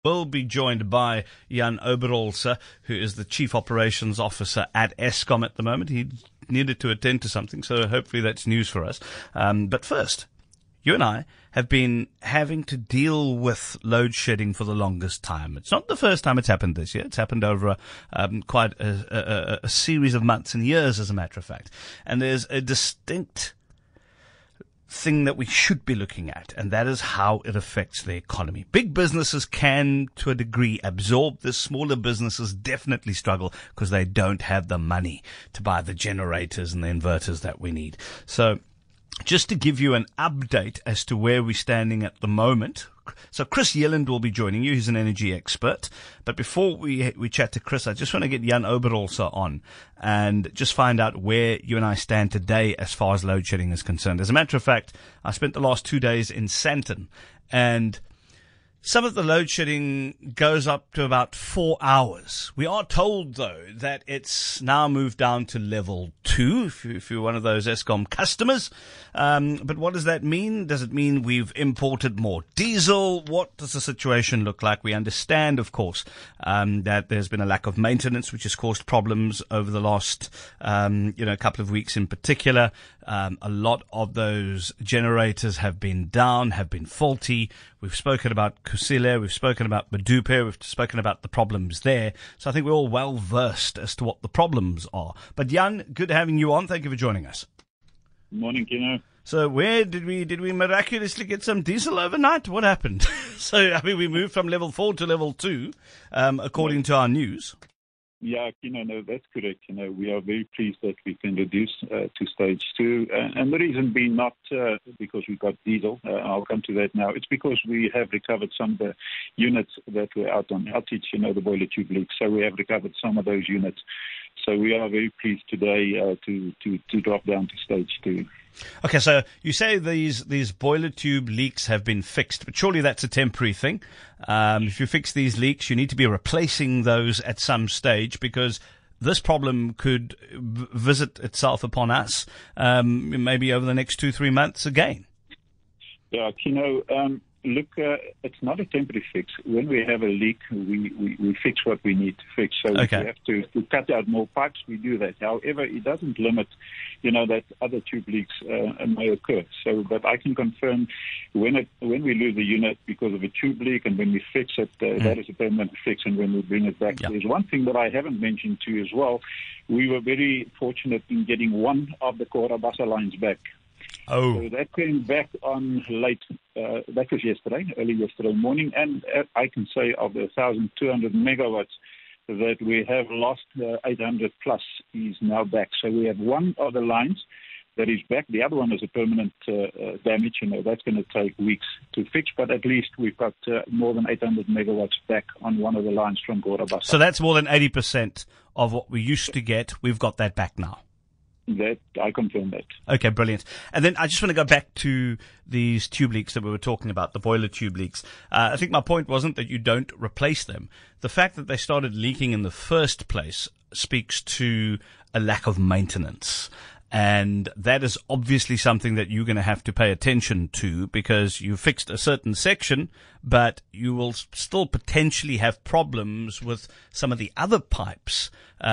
We'll be joined by Jan Oberholzer, who is the Chief Operations Officer at Eskom at the moment. He needed to attend to something, so hopefully that's news for us. But first, you and I have been having to deal with load shedding for the longest time. It's not the first time it's happened this year. It's happened over quite a series of months and years, as a matter of fact. And there's a distinct thing that we should be looking at, and that is how it affects the economy. Big businesses can, to a degree, absorb this. Smaller businesses definitely struggle because they don't have the money to buy the generators and the inverters that we need. So just to give you an update as to where we're standing at the moment. So Chris Yelland will be joining you. He's an energy expert. But before we chat to Chris, I just want to get Jan Oberholzer on and just find out where you and I stand today as far as load shedding is concerned. As a matter of fact, I spent the last 2 days in Sandton, and some of the load shedding goes up to about 4 hours. We are told, though, that it's now moved down to level 2, if you're one of those Eskom customers. But what does that mean? Does it mean we've imported more diesel? What does the situation look like? We understand, of course, that there's been a lack of maintenance, which has caused problems over the last, couple of weeks in particular. A lot of those generators have been down, have been faulty. We've spoken about Kusile, we've spoken about Medupe, we've spoken about the problems there. So I think we're all well versed as to what the problems are. But Jan, good having you on. Thank you for joining us. Morning, Kino. So where did we miraculously get some diesel overnight? What happened? We moved from level 4 to level 2, according to our news. Yeah, no, that's correct. We are very pleased that we can reduce to stage 2. And the reason being not because we got diesel. I'll come to that now. It's because we have recovered some of the units that were out on outage, the boiler tube leaks. So we have recovered some of those units. So we are very pleased today to drop down to stage 2. Okay, so you say these boiler tube leaks have been fixed, but surely that's a temporary thing. If you fix these leaks, you need to be replacing those at some stage, because this problem could visit itself upon us maybe over the next 2-3 months again. Yeah, look, it's not a temporary fix. When we have a leak, we fix what we need to fix. So okay. If we have to cut out more pipes, we do that. However, it doesn't limit, that other tube leaks may occur. So, but I can confirm when we lose a unit because of a tube leak, and when we fix it, that is a permanent fix, and when we bring it back. Yep. There's one thing that I haven't mentioned to you as well. We were very fortunate in getting one of the Cahora Bassa lines back. Oh. So that came back on late, that was early yesterday morning, and I can say of the 1,200 megawatts that we have lost, 800 plus is now back. So we have one of the lines that is back. The other one is a permanent damage. That's going to take weeks to fix, but at least we've got more than 800 megawatts back on one of the lines from Cahora Bassa. So that's more than 80% of what we used to get. We've got that back now. That I confirm that. Okay, brilliant. And then I just want to go back to these tube leaks that we were talking about, the boiler tube leaks. I think my point wasn't that you don't replace them. The fact that they started leaking in the first place speaks to a lack of maintenance. And that is obviously something that you're going to have to pay attention to, because you fixed a certain section, but you will still potentially have problems with some of the other pipes,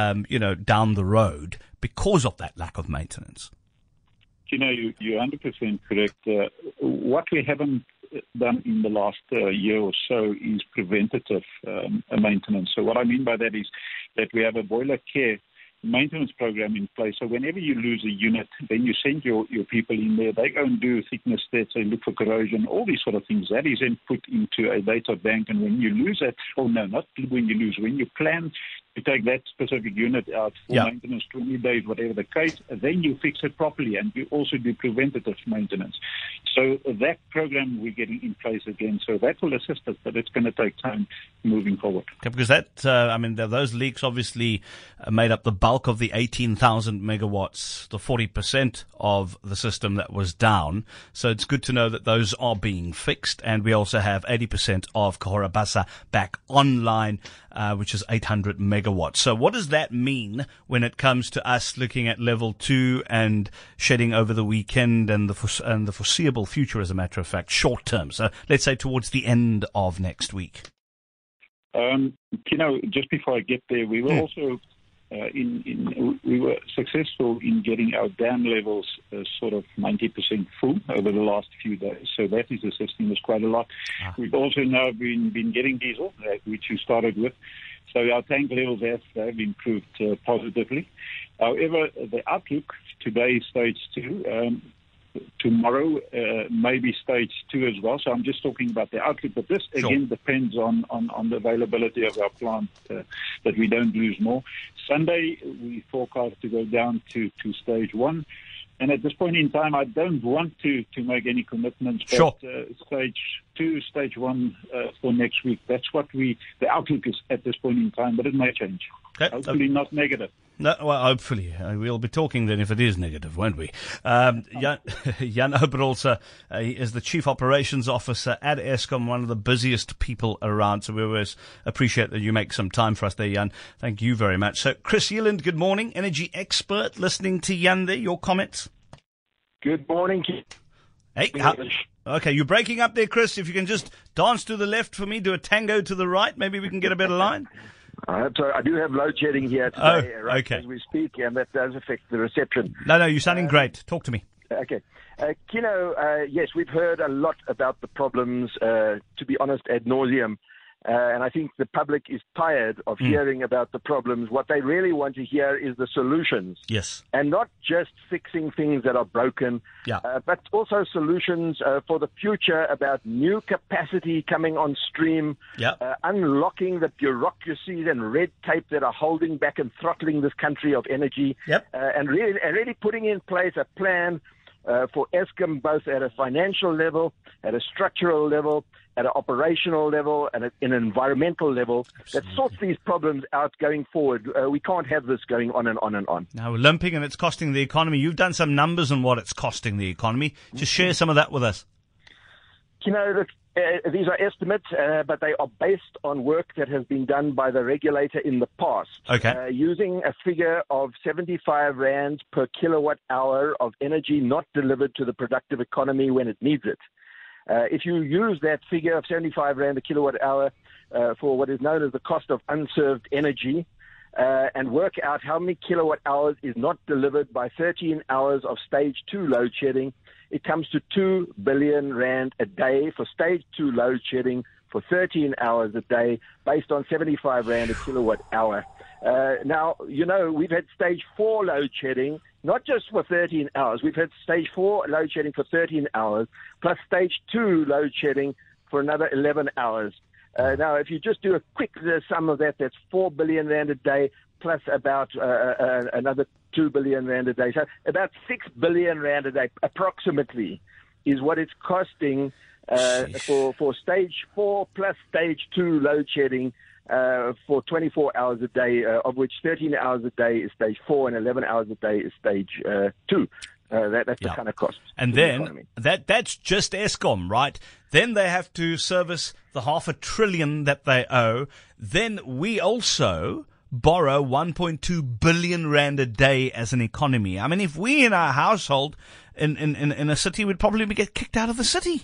down the road because of that lack of maintenance. You're 100% correct. What we haven't done in the last year or so is preventative maintenance. So what I mean by that is that we have a boiler care maintenance program in place. So whenever you lose a unit, then you send your people in there. They go and do thickness tests, they look for corrosion, all these sort of things. That is then put into a data bank. And when you lose that, not when you lose, when you plan to take that specific unit out for maintenance, 20 days, whatever the case, then you fix it properly, and you also do preventative maintenance. So that program we're getting in place again. So that will assist us, but it's going to take time moving forward. Okay, because those leaks obviously made up the bulk of the 18,000 megawatts, the 40% of the system that was down. So it's good to know that those are being fixed, and we also have 80% of Cahora Bassa back online, which is 800 megawatts. So what does that mean when it comes to us looking at level 2 and shedding over the weekend and the foreseeable future, as a matter of fact, short term? So let's say towards the end of next week. Just before I get there, we were also we were successful in getting our dam levels sort of 90% full over the last few days. So that is assisting us quite a lot. We've also now been getting diesel, which you started with. So our tank levels have improved positively. However, the outlook today is stage 2. Tomorrow maybe stage 2 as well. So I'm just talking about the outlook. But this, again, depends on the availability of our plant, that we don't lose more. Sunday, we forecast to go down to stage 1. And at this point in time, I don't want to make any commitments. But stage 2, stage 1 for next week, that's what the outlook is at this point in time. But it may change. Okay. Hopefully not negative. No, well, hopefully. We'll be talking then if it is negative, won't we? Jan Oberholzer is the Chief Operations Officer at Eskom, one of the busiest people around. So we always appreciate that you make some time for us there, Jan. Thank you very much. So Chris Yeland, good morning. Energy expert, listening to Jan there. Your comments? Good morning. Hey, okay, you're breaking up there, Chris. If you can just dance to the left for me, do a tango to the right, maybe we can get a better line. I hope so. I do have load shedding here today, as we speak, and that does affect the reception. No, you're sounding great. Talk to me. Okay. Yes, we've heard a lot about the problems, to be honest, ad nauseum. And I think the public is tired of hearing about the problems. What they really want to hear is the solutions. Yes. And not just fixing things that are broken, but also solutions for the future about new capacity coming on stream, unlocking the bureaucracies and red tape that are holding back and throttling this country of energy, and really putting in place a plan for Eskom, both at a financial level, at a structural level, at an operational level, and at an environmental level. Absolutely. That sorts these problems out going forward. We can't have this going on and on and on. Now, we're limping and it's costing the economy. You've done some numbers on what it's costing the economy. Just share some of that with us. These are estimates, but they are based on work that has been done by the regulator in the past. Okay. Using a figure of 75 rand per kilowatt hour of energy not delivered to the productive economy when it needs it. If you use that figure of 75 rand a kilowatt hour for what is known as the cost of unserved energy, and work out how many kilowatt hours is not delivered by 13 hours of stage 2 load shedding, it comes to 2 billion rand a day for stage 2 load shedding for 13 hours a day, based on 75 rand a kilowatt hour. Now, we've had stage 4 load shedding, not just for 13 hours. We've had stage 4 load shedding for 13 hours, plus stage 2 load shedding for another 11 hours. Now, if you just do a quick sum of that, that's 4 billion rand a day, plus about another 2 billion rand a day. So about 6 billion rand a day, approximately, is what it's costing for stage 4 plus stage 2 load shedding for 24 hours a day, of which 13 hours a day is stage 4 and 11 hours a day is stage 2. That's the kind of cost. And then that's just Eskom, right? Then they have to service the 500 billion that they owe. Then we also borrow 1.2 billion rand a day as an economy. I mean, if we in our household in a city, we'd probably get kicked out of the city.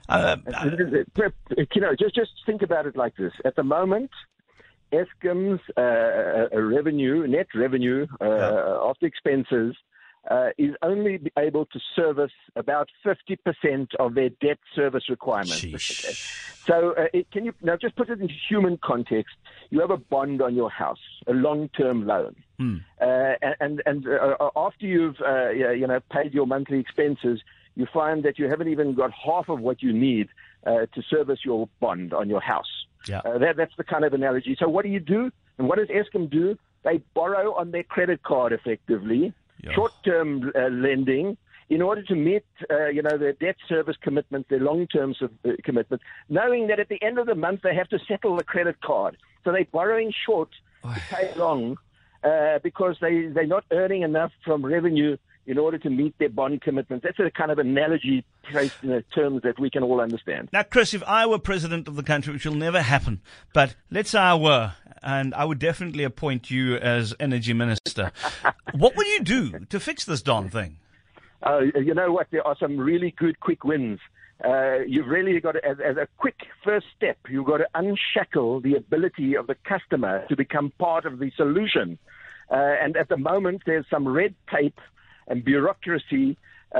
Just think about it like this. At the moment, Eskom's net revenue after expenses is only able to service about 50% of their debt service requirements. Okay? So can you now just put it into human context? You have a bond on your house, a long-term loan, and after you've paid your monthly expenses, you find that you haven't even got half of what you need to service your bond on your house. That's the kind of analogy. So what do you do? And what does Eskom do? They borrow on their credit card effectively, short-term lending, in order to meet their debt service commitments, their long-term commitments, knowing that at the end of the month they have to settle the credit card. So they're borrowing short to pay long because they're not earning enough from revenue in order to meet their bond commitments. That's a kind of analogy placed in terms that we can all understand. Now, Chris, if I were president of the country, which will never happen, but let's say I were, and I would definitely appoint you as energy minister, what would you do to fix this darn thing? You know what? There are some really good quick wins. you've really got to, as a quick first step, you've got to unshackle the ability of the customer to become part of the solution. And at the moment, there's some red tape and bureaucracy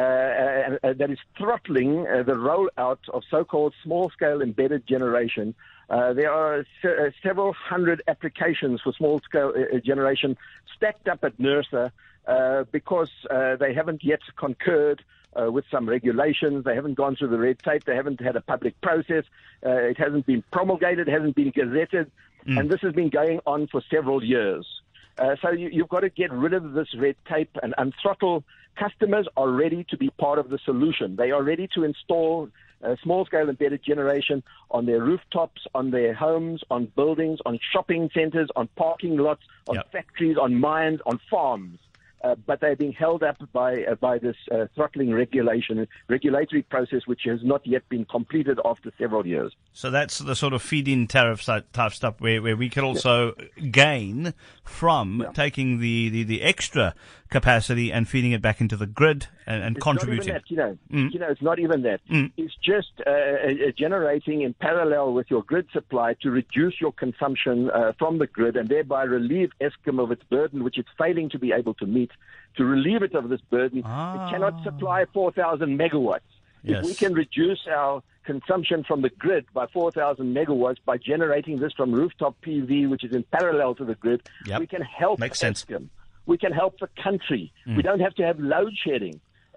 that is throttling the rollout of so-called small-scale embedded generation. There are several hundred applications for small-scale generation stacked up at NERSA because they haven't yet concurred with some regulations. They haven't gone through the red tape. They haven't had a public process. It hasn't been promulgated, hasn't been gazetted. And this has been going on for several years. So you've got to get rid of this red tape and unthrottle. Customers are ready to be part of the solution. They are ready to install small-scale embedded generation on their rooftops, on their homes, on buildings, on shopping centers, on parking lots, on factories, on mines, on farms. But they're being held up by this throttling regulatory process, which has not yet been completed after several years. So that's the sort of feed-in tariff type stuff where we could also gain from taking the extra capacity and feeding it back into the grid and it's contributing. Not even that, it's not even that. It's just generating in parallel with your grid supply to reduce your consumption from the grid and thereby relieve Eskom of its burden, which it's failing to be able to meet. To relieve it of this burden, it cannot supply 4,000 megawatts. Yes. If we can reduce our consumption from the grid by 4,000 megawatts by generating this from rooftop PV, which is in parallel to the grid, we can help Eskom. We can help the country. We don't have to have load shedding.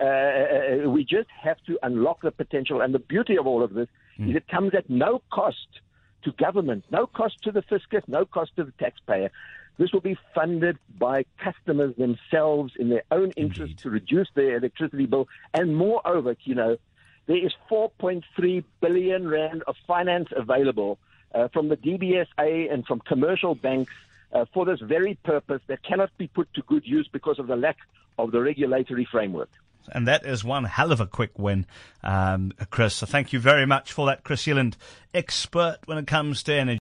We just have to unlock the potential. And the beauty of all of this is it comes at no cost to government, no cost to the fiscus, no cost to the taxpayer. This will be funded by customers themselves in their own interest to reduce their electricity bill. And moreover, there is 4.3 billion rand of finance available from the DBSA and from commercial banks for this very purpose that cannot be put to good use because of the lack of the regulatory framework. And that is one hell of a quick win, Chris. So thank you very much for that, Chris Yelland, expert when it comes to energy.